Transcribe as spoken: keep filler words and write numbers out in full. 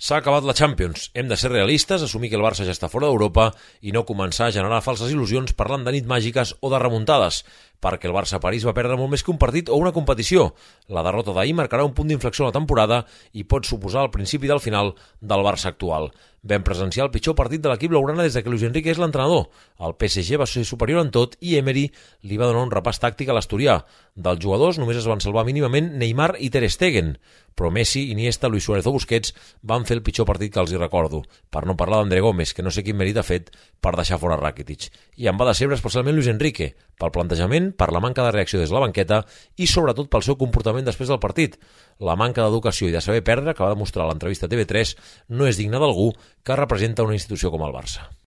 S'ha acabat la Champions. Hem de ser realistes, assumir que el Barça ja està fora d'Europa i no començar a generar falses il·lusions parlant de nit màgiques o de remuntades, perquè el Barça-París va perdre molt més que un partit o una competició. La derrota d'ahir marcarà un punt d'inflexió a la temporada i pot suposar el principi del final del Barça actual. Vam presenciar el pitjor partit de l'equip blaugrana des de que Luis Enrique és l'entrenador. El P S G va ser superior en tot i Emery li va donar un repàs tàctic a l'asturià. Dels jugadors només es van salvar mínimament Neymar i Ter Stegen, però Messi, Iniesta, Luis Suárez o Busquets van fer el pitjor partit que els hi recordo, per no parlar d'André Gómez, que no sé quin mèrit ha fet per deixar fora Rakitic. I em va decebre especialment Luis Enrique, pel plantejament, per la manca de reacció des de la banqueta i sobretot pel seu comportament després del partit. La manca d'educació i de saber perdre, que va demostrar a l'entrevista a T V tres, no és digna d'algú que representa una institució com el Barça.